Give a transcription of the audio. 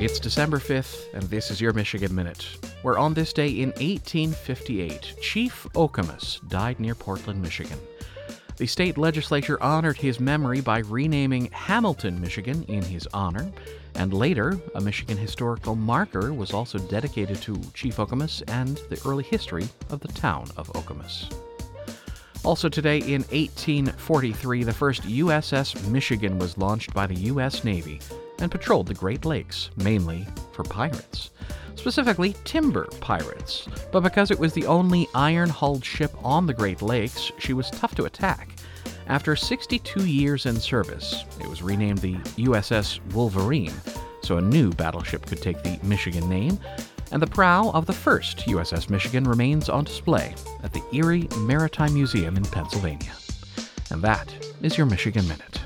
It's December 5th, and this is your Michigan Minute, where on this day in 1858, Chief Okemos died near Portland, Michigan. The state legislature honored his memory by renaming Hamilton, Michigan in his honor, and later, a Michigan historical marker was also dedicated to Chief Okemos and the early history of the town of Okemos. Also today in 1843, the first USS Michigan was launched by the U.S. Navy and patrolled the Great Lakes, mainly for pirates. Specifically, timber pirates. But because it was the only iron-hulled ship on the Great Lakes, she was tough to attack. After 62 years in service, it was renamed the USS Wolverine, so a new battleship could take the Michigan name, and the prow of the first USS Michigan remains on display at the Erie Maritime Museum in Pennsylvania. And that is your Michigan Minute.